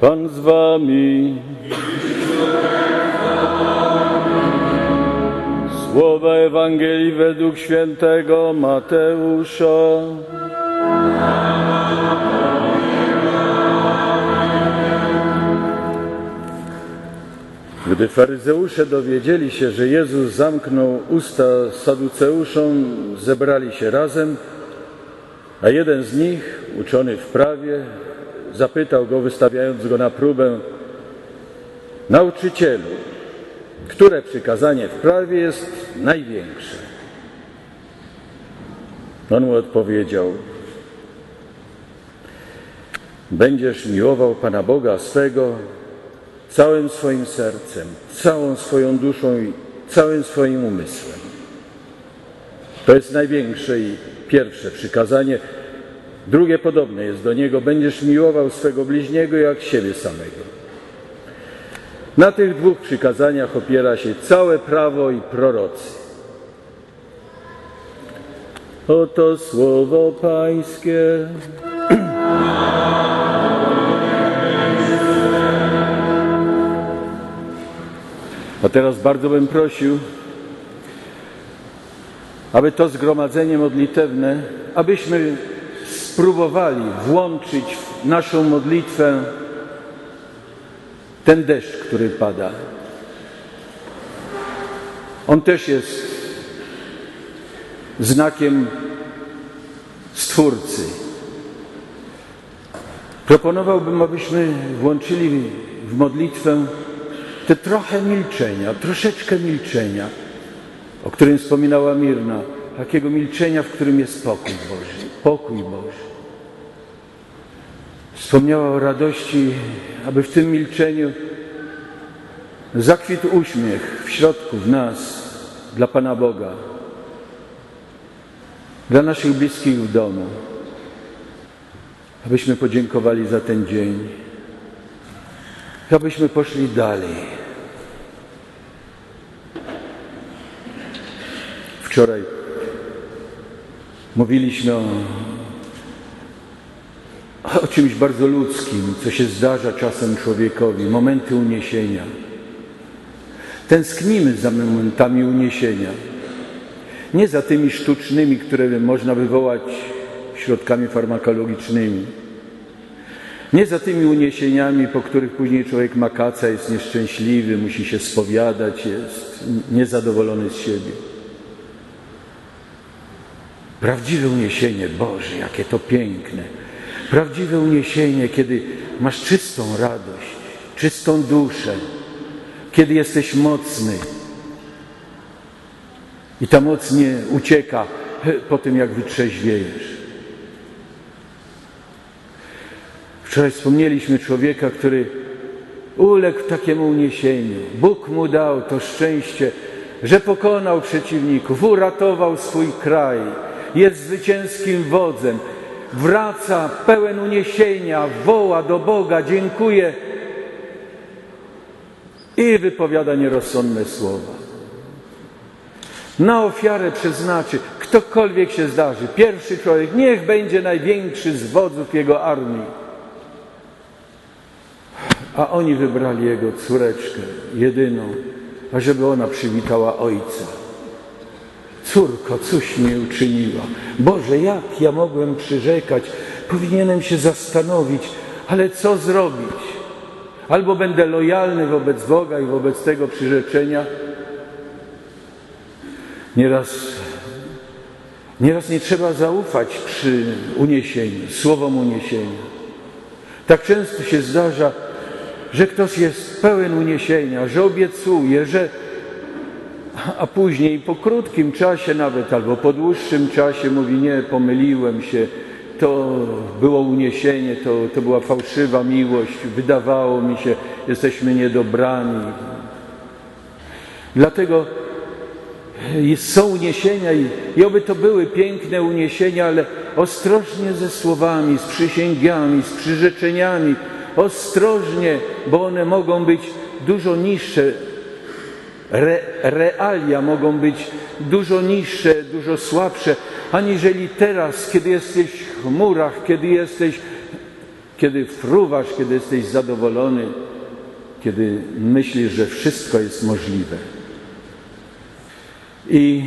Pan z wami. Słowa Ewangelii według świętego Mateusza. Gdy faryzeusze dowiedzieli się, że Jezus zamknął usta saduceuszom, zebrali się razem, a jeden z nich, uczony w prawie, zapytał go, wystawiając go na próbę: Nauczycielu, które przykazanie w prawie jest największe? On mu odpowiedział: Będziesz miłował Pana Boga swego całym swoim sercem, całą swoją duszą i całym swoim umysłem. To jest największe i pierwsze przykazanie. Drugie podobne jest do niego: będziesz miłował swego bliźniego jak siebie samego. Na tych dwóch przykazaniach opiera się całe prawo i prorocy. Oto słowo Pańskie. A teraz bardzo bym prosił, aby to zgromadzenie modlitewne, abyśmy spróbowali włączyć w naszą modlitwę ten deszcz, który pada. On też jest znakiem Stwórcy. Proponowałbym, abyśmy włączyli w modlitwę te trochę milczenia, troszeczkę milczenia, o którym wspominała Mirna, takiego milczenia, w którym jest pokój Boży. Pokój Boży. Wspomniała o radości, aby w tym milczeniu zakwitł uśmiech w środku, w nas, dla Pana Boga, dla naszych bliskich w domu, abyśmy podziękowali za ten dzień, abyśmy poszli dalej. Wczoraj mówiliśmy o czymś bardzo ludzkim, co się zdarza czasem człowiekowi, momenty uniesienia. Tęsknimy za momentami uniesienia. Nie za tymi sztucznymi, które można wywołać środkami farmakologicznymi. Nie za tymi uniesieniami, po których później człowiek makaca, jest nieszczęśliwy, musi się spowiadać, jest niezadowolony z siebie. Prawdziwe uniesienie, Boże, jakie to piękne. Prawdziwe uniesienie, kiedy masz czystą radość, czystą duszę, kiedy jesteś mocny i ta moc nie ucieka po tym, jak wytrzeźwiejesz. Wczoraj wspomnieliśmy człowieka, który uległ takiemu uniesieniu. Bóg mu dał to szczęście, że pokonał przeciwników, uratował swój kraj, jest zwycięskim wodzem, wraca pełen uniesienia, woła do Boga, dziękuje i wypowiada nierozsądne słowa. Na ofiarę przeznaczy, ktokolwiek się zdarzy, pierwszy człowiek, niech będzie największy z wodzów jego armii. A oni wybrali jego córeczkę, jedyną, ażeby ona przywitała ojca. Córko, cóż mi uczyniła? Boże, jak ja mogłem przyrzekać? Powinienem się zastanowić, ale co zrobić? Albo będę lojalny wobec Boga i wobec tego przyrzeczenia. Nieraz nie trzeba zaufać przy uniesieniu, słowom uniesienia. Tak często się zdarza, że ktoś jest pełen uniesienia, że obiecuje, a później po krótkim czasie nawet, albo po dłuższym czasie mówi: nie, pomyliłem się, to było uniesienie, to była fałszywa miłość, wydawało mi się, jesteśmy niedobrani. Dlatego są uniesienia i oby to były piękne uniesienia, ale ostrożnie ze słowami, z przysięgami, z przyrzeczeniami, ostrożnie, bo one mogą być dużo niższe. Realia mogą być dużo niższe, dużo słabsze, aniżeli teraz, kiedy jesteś w chmurach, kiedy jesteś kiedy fruwasz, kiedy jesteś zadowolony, kiedy myślisz, że wszystko jest możliwe. I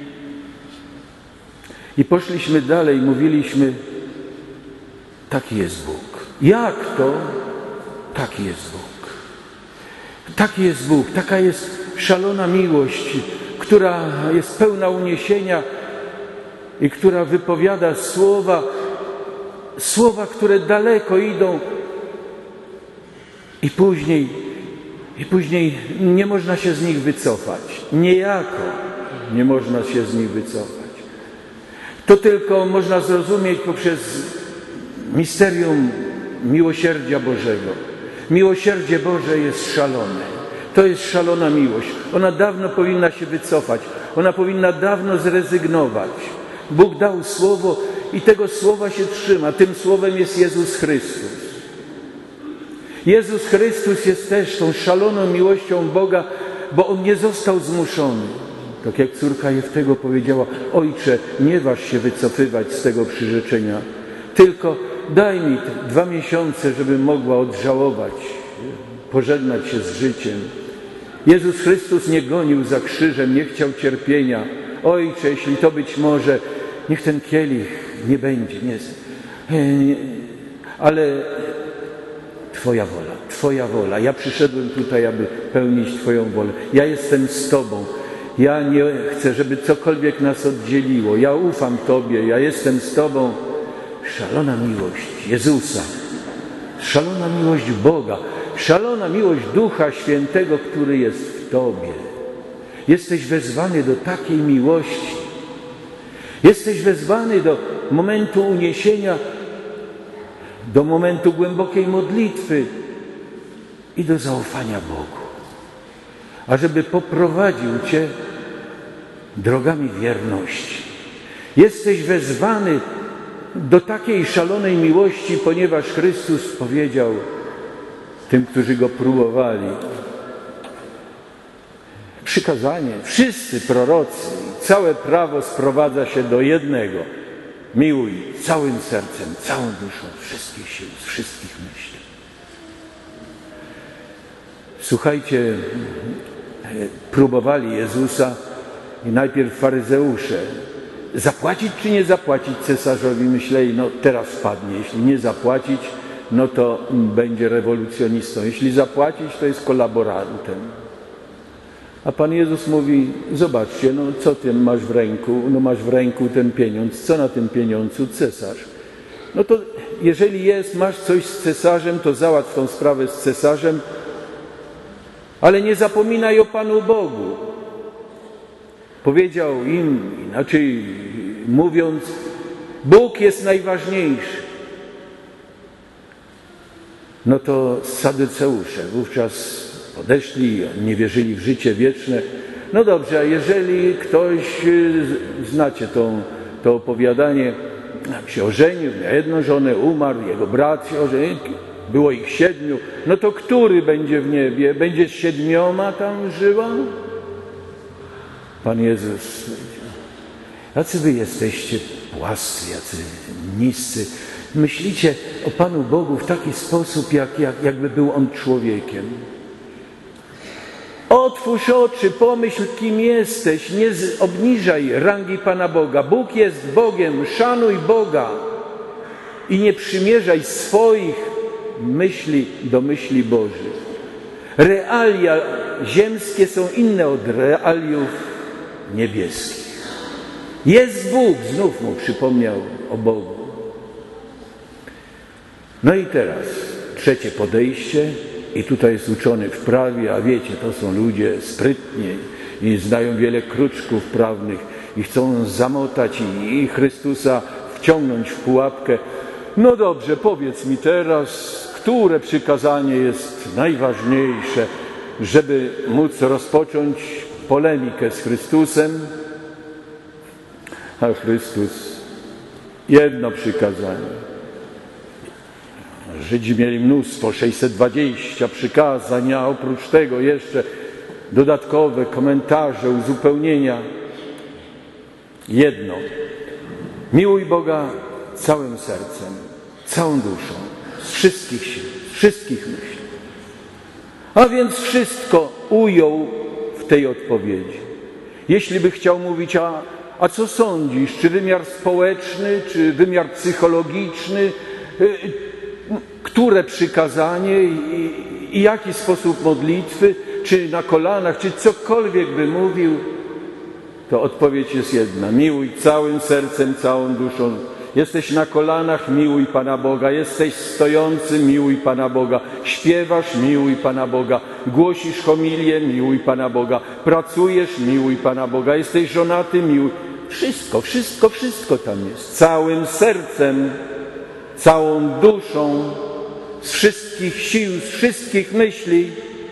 poszliśmy dalej, mówiliśmy, taki jest Bóg. Jak to? Taki jest Bóg. Taki jest Bóg, taka jest szalona miłość, która jest pełna uniesienia i która wypowiada słowa, które daleko idą i później nie można się z nich wycofać. Niejako nie można się z nich wycofać. To tylko można zrozumieć poprzez misterium miłosierdzia Bożego. Miłosierdzie Boże jest szalone. To jest szalona miłość. Ona dawno powinna się wycofać. Ona powinna dawno zrezygnować. Bóg dał słowo i tego słowa się trzyma. Tym słowem jest Jezus Chrystus. Jezus Chrystus jest też tą szaloną miłością Boga, bo On nie został zmuszony. Tak jak córka Jeftego powiedziała, Ojcze, nie waż się wycofywać z tego przyrzeczenia, tylko daj mi 2 miesiące, żebym mogła odżałować, pożegnać się z życiem. Jezus Chrystus nie gonił za krzyżem, nie chciał cierpienia. Ojcze, jeśli to być może, niech ten kielich nie będzie, ale Twoja wola. Ja przyszedłem tutaj, aby pełnić Twoją wolę. Ja jestem z Tobą. Ja nie chcę, żeby cokolwiek nas oddzieliło. Ja ufam Tobie, ja jestem z Tobą. Szalona miłość Jezusa, szalona miłość Boga, szalona miłość Ducha Świętego, który jest w Tobie. Jesteś wezwany do takiej miłości. Jesteś wezwany do momentu uniesienia, do momentu głębokiej modlitwy i do zaufania Bogu. Ażeby poprowadził Cię drogami wierności. Jesteś wezwany do takiej szalonej miłości, ponieważ Chrystus powiedział tym, którzy Go próbowali. Przykazanie, wszyscy prorocy, całe prawo sprowadza się do jednego. Miłuj całym sercem, całą duszą, wszystkich sił, z wszystkich myśli. Słuchajcie, próbowali Jezusa i najpierw faryzeusze. Zapłacić czy nie zapłacić cesarzowi? Myśleli, no teraz wpadnie. Jeśli nie zapłacić, no to będzie rewolucjonistą. Jeśli zapłacić, to jest kolaborantem. A Pan Jezus mówi, zobaczcie, no co ty masz w ręku? No masz w ręku ten pieniądz. Co na tym pieniądzu? Cesarz. No to jeżeli masz coś z cesarzem, to załatw tą sprawę z cesarzem, ale nie zapominaj o Panu Bogu. Powiedział im, inaczej mówiąc, Bóg jest najważniejszy. No to saduceusze wówczas podeszli, nie wierzyli w życie wieczne. No dobrze, a jeżeli ktoś, znacie to opowiadanie, się ożenił, miał jedną żonę, umarł, jego brat się ożenił, było ich 7, no to który będzie w niebie? Będzie z 7 tam żyła? Pan Jezus powiedział, jacy wy jesteście płascy, jacy niscy. Myślicie o Panu Bogu w taki sposób, jakby był On człowiekiem. Otwórz oczy, pomyśl, kim jesteś, nie obniżaj rangi Pana Boga. Bóg jest Bogiem, szanuj Boga i nie przymierzaj swoich myśli do myśli Bożych. Realia ziemskie są inne od realiów niebieskich. Jest Bóg, znów mu przypomniał o Bogu. No i teraz trzecie podejście i tutaj jest uczony w prawie, a wiecie, to są ludzie sprytni i znają wiele kruczków prawnych i chcą zamotać i Chrystusa wciągnąć w pułapkę. No dobrze, powiedz mi teraz, które przykazanie jest najważniejsze, żeby móc rozpocząć polemikę z Chrystusem? A Chrystus, jedno przykazanie. Żydzi mieli mnóstwo, 620 przykazań, a oprócz tego jeszcze dodatkowe komentarze, uzupełnienia. Jedno. Miłuj Boga całym sercem, całą duszą, z wszystkich sił, z wszystkich myśli. A więc wszystko ujął w tej odpowiedzi. Jeśli by chciał mówić, a co sądzisz, czy wymiar społeczny, czy wymiar psychologiczny, które przykazanie i jaki sposób modlitwy, czy na kolanach, czy cokolwiek by mówił, to odpowiedź jest jedna. Miłuj całym sercem, całą duszą. Jesteś na kolanach, miłuj Pana Boga. Jesteś stojący, miłuj Pana Boga. Śpiewasz, miłuj Pana Boga. Głosisz homilię, miłuj Pana Boga. Pracujesz, miłuj Pana Boga. Jesteś żonaty, miłuj. Wszystko tam jest. Całym sercem, całą duszą, z wszystkich sił, z wszystkich myśli.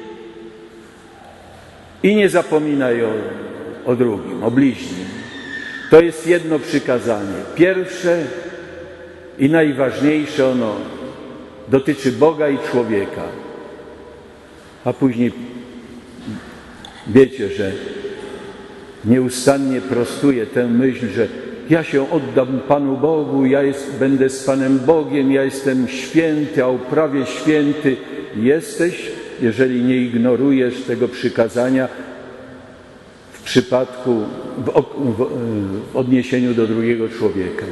I nie zapominaj o drugim, o bliźnim. To jest jedno przykazanie. Pierwsze i najważniejsze ono dotyczy Boga i człowieka. A później wiecie, że nieustannie prostuje tę myśl, że ja się oddam Panu Bogu, będę z Panem Bogiem, ja jestem święty, a prawie święty jesteś, jeżeli nie ignorujesz tego przykazania w odniesieniu do drugiego człowieka.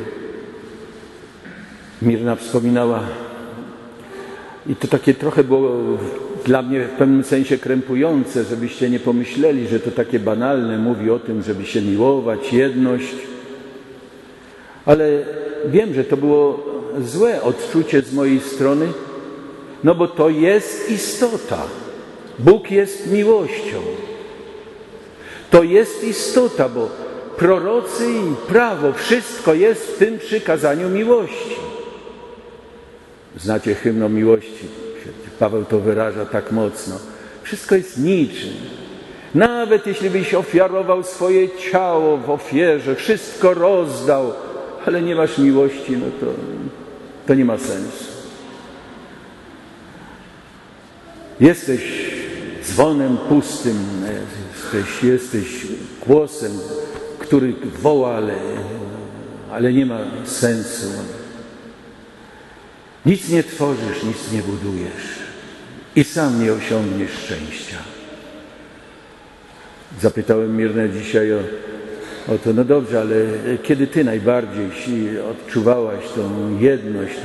Mirna wspominała, i to takie trochę było dla mnie w pewnym sensie krępujące, żebyście nie pomyśleli, że to takie banalne, mówi o tym, żeby się miłować, jedność. Ale wiem, że to było złe odczucie z mojej strony, no bo to jest istota. Bóg jest miłością. To jest istota, bo prorocy i prawo, wszystko jest w tym przykazaniu miłości. Znacie hymn o miłości, Paweł to wyraża tak mocno. Wszystko jest niczym. Nawet jeśli byś ofiarował swoje ciało w ofierze, wszystko rozdał, ale nie masz miłości, no to nie ma sensu. Jesteś dzwonem pustym, jesteś głosem, który woła, ale nie ma sensu. Nic nie tworzysz, nic nie budujesz i sam nie osiągniesz szczęścia. Zapytałem Mirnę dzisiaj o to, no dobrze, ale kiedy Ty najbardziej odczuwałaś tą jedność,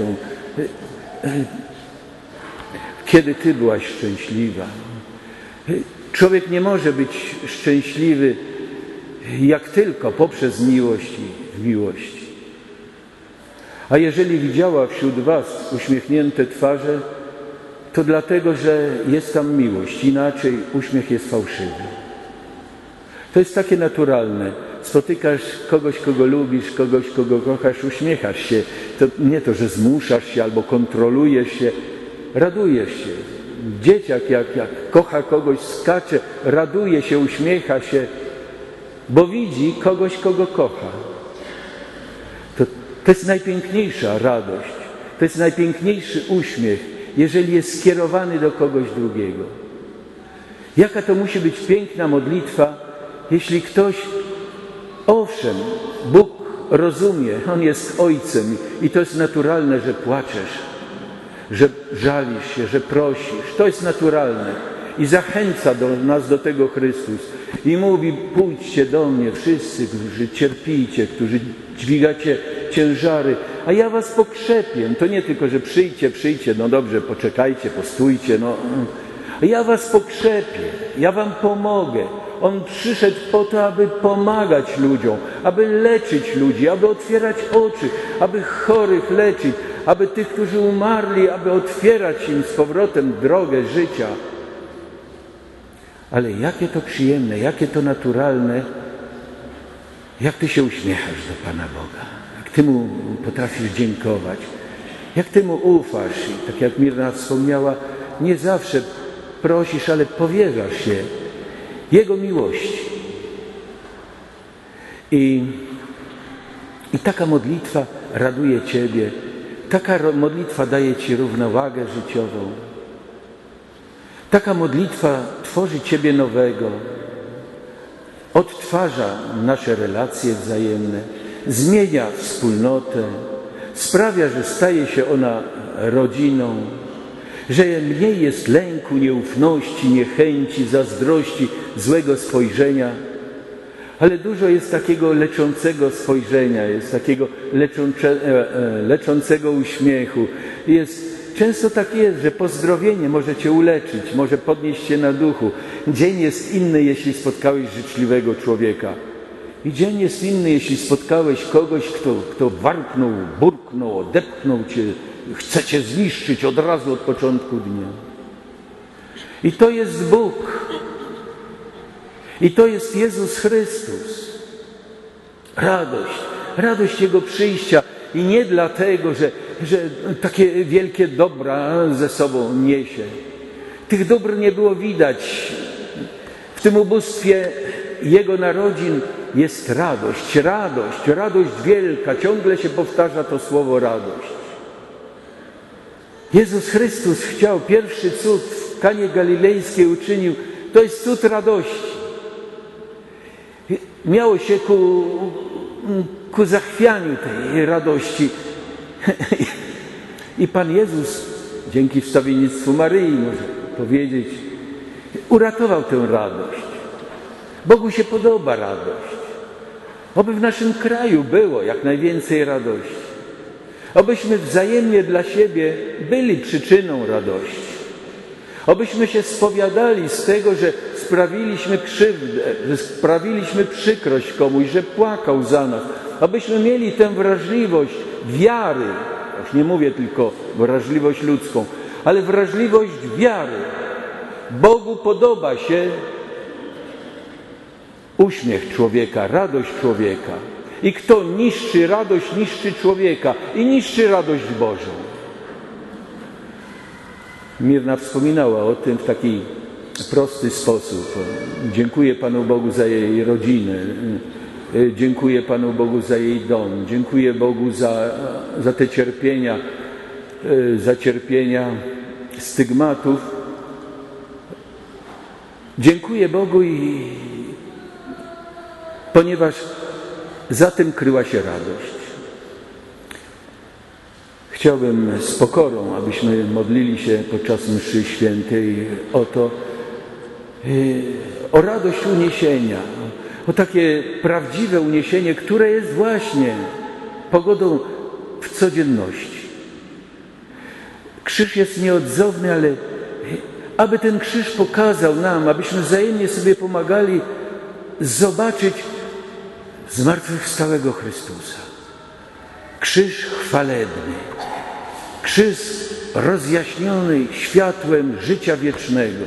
kiedy Ty byłaś szczęśliwa? Człowiek nie może być szczęśliwy jak tylko poprzez miłość i w miłości. A jeżeli widziała wśród Was uśmiechnięte twarze, to dlatego, że jest tam miłość. Inaczej uśmiech jest fałszywy. To jest takie naturalne. Spotykasz kogoś, kogo lubisz, kogoś, kogo kochasz, uśmiechasz się. To nie to, że zmuszasz się albo kontrolujesz się, radujesz się. Dzieciak jak kocha kogoś, skacze, raduje się, uśmiecha się, bo widzi kogoś, kogo kocha. To jest najpiękniejsza radość, to jest najpiękniejszy uśmiech, jeżeli jest skierowany do kogoś drugiego. Jaka to musi być piękna modlitwa, jeśli ktoś, owszem, Bóg rozumie, On jest Ojcem i to jest naturalne, że płaczesz, że żalisz się, że prosisz. To jest naturalne. I zachęca nas do tego Chrystus. I mówi, pójdźcie do mnie wszyscy, którzy cierpicie, którzy dźwigacie ciężary, a ja was pokrzepię. To nie tylko, że przyjdźcie, no dobrze, poczekajcie, postójcie, ja was pokrzepię, ja wam pomogę. On przyszedł po to, aby pomagać ludziom, aby leczyć ludzi, aby otwierać oczy, aby chorych leczyć, aby tych, którzy umarli, aby otwierać im z powrotem drogę życia. Ale jakie to przyjemne, jakie to naturalne, jak Ty się uśmiechasz do Pana Boga, jak Ty Mu potrafisz dziękować, jak Ty Mu ufasz. I tak jak Mirna wspomniała, nie zawsze prosisz, ale powierzasz się Jego miłości. I taka modlitwa raduje Ciebie, taka modlitwa daje Ci równowagę życiową. Taka modlitwa tworzy Ciebie nowego, odtwarza nasze relacje wzajemne, zmienia wspólnotę, sprawia, że staje się ona rodziną, że mniej jest lęku, nieufności, niechęci, zazdrości, złego spojrzenia, ale dużo jest takiego leczącego spojrzenia, jest takiego leczącego uśmiechu. Często tak jest, że pozdrowienie może cię uleczyć, może podnieść cię na duchu. Dzień jest inny, jeśli spotkałeś życzliwego człowieka. I dzień jest inny, jeśli spotkałeś kogoś, kto warknął, burknął, odepchnął cię, chce cię zniszczyć od razu od początku dnia. I to jest Bóg. I to jest Jezus Chrystus. Radość Jego przyjścia. I nie dlatego, że takie wielkie dobra ze sobą niesie. Tych dóbr nie było widać. W tym ubóstwie Jego narodzin jest radość wielka. Ciągle się powtarza to słowo radość. Jezus Chrystus chciał, pierwszy cud w Kanie Galilejskiej uczynił, to jest cud radości. Miało się ku zachwianiu tej radości. I Pan Jezus, dzięki wstawiennictwu Maryi, może powiedzieć, uratował tę radość. Bogu się podoba radość. Oby w naszym kraju było jak najwięcej radości. Obyśmy wzajemnie dla siebie byli przyczyną radości. Obyśmy się spowiadali z tego, że sprawiliśmy krzywdę, że sprawiliśmy przykrość komuś, że płakał za nas. Abyśmy mieli tę wrażliwość wiary, już nie mówię tylko wrażliwość ludzką, ale wrażliwość wiary. Bogu podoba się uśmiech człowieka, radość człowieka. I kto niszczy radość, niszczy człowieka i niszczy radość Bożą. Mirna wspominała o tym w taki prosty sposób. Dziękuję Panu Bogu za jej rodzinę. Dziękuję Panu Bogu za jej dom. Dziękuję Bogu za te cierpienia, za cierpienia stygmatów. Dziękuję Bogu, ponieważ za tym kryła się radość. Chciałbym z pokorą, abyśmy modlili się podczas mszy świętej o radość uniesienia, o takie prawdziwe uniesienie, które jest właśnie pogodą w codzienności. Krzyż jest nieodzowny, ale aby ten krzyż pokazał nam, abyśmy wzajemnie sobie pomagali zobaczyć zmartwychwstałego Chrystusa. Krzyż chwalebny, krzyż rozjaśniony światłem życia wiecznego.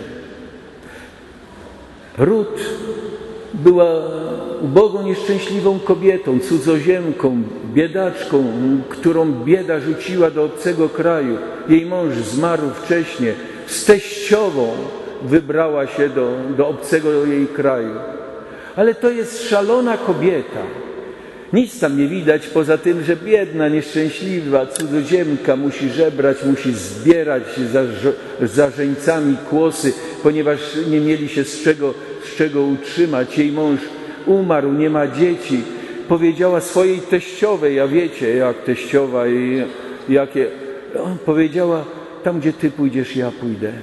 Rut była ubogą, nieszczęśliwą kobietą, cudzoziemką, biedaczką, którą bieda rzuciła do obcego kraju. Jej mąż zmarł wcześnie. Z teściową wybrała się do obcego jej kraju. Ale to jest szalona kobieta. Nic tam nie widać poza tym, że biedna, nieszczęśliwa cudzoziemka musi żebrać, musi zbierać za żeńcami kłosy, ponieważ nie mieli się z czego utrzymać. Jej mąż umarł, nie ma dzieci. Powiedziała swojej teściowej, a wiecie jak teściowa i jakie... Powiedziała, tam gdzie Ty pójdziesz, ja pójdę.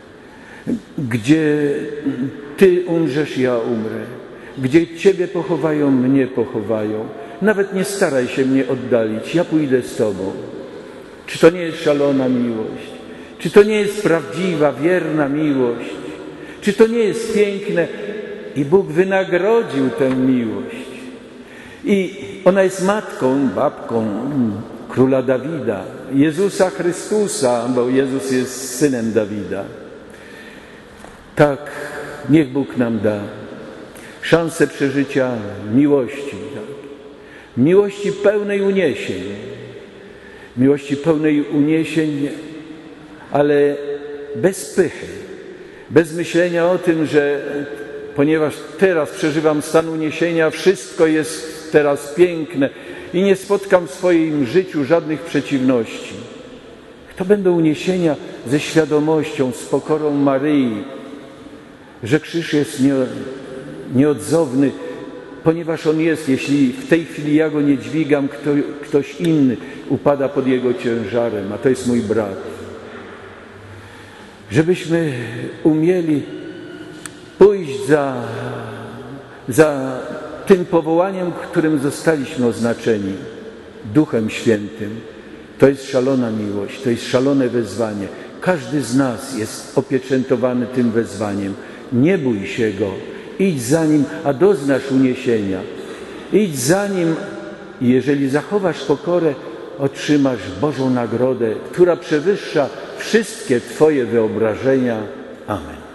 Gdzie Ty umrzesz, ja umrę. Gdzie Ciebie pochowają, mnie pochowają. Nawet nie staraj się mnie oddalić, ja pójdę z Tobą. Czy to nie jest szalona miłość? Czy to nie jest prawdziwa, wierna miłość? Czy to nie jest piękne? I Bóg wynagrodził tę miłość. I ona jest matką, babką króla Dawida, Jezusa Chrystusa, bo Jezus jest synem Dawida. Tak, niech Bóg nam da szansę przeżycia miłości. Miłości pełnej uniesień. Miłości pełnej uniesień, ale bez pychy. Bez myślenia o tym, że ponieważ teraz przeżywam stan uniesienia, wszystko jest teraz piękne i nie spotkam w swoim życiu żadnych przeciwności. To będą uniesienia ze świadomością, z pokorą Maryi, że krzyż jest nieodzowny, ponieważ On jest, jeśli w tej chwili ja Go nie dźwigam, ktoś inny upada pod Jego ciężarem, a to jest mój brat. Żebyśmy umieli pójść za tym powołaniem, którym zostaliśmy oznaczeni, Duchem Świętym. To jest szalona miłość, to jest szalone wezwanie. Każdy z nas jest opieczętowany tym wezwaniem. Nie bój się Go, idź za Nim, a doznasz uniesienia. Idź za Nim i jeżeli zachowasz pokorę, otrzymasz Bożą nagrodę, która przewyższa wszystkie Twoje wyobrażenia. Amen.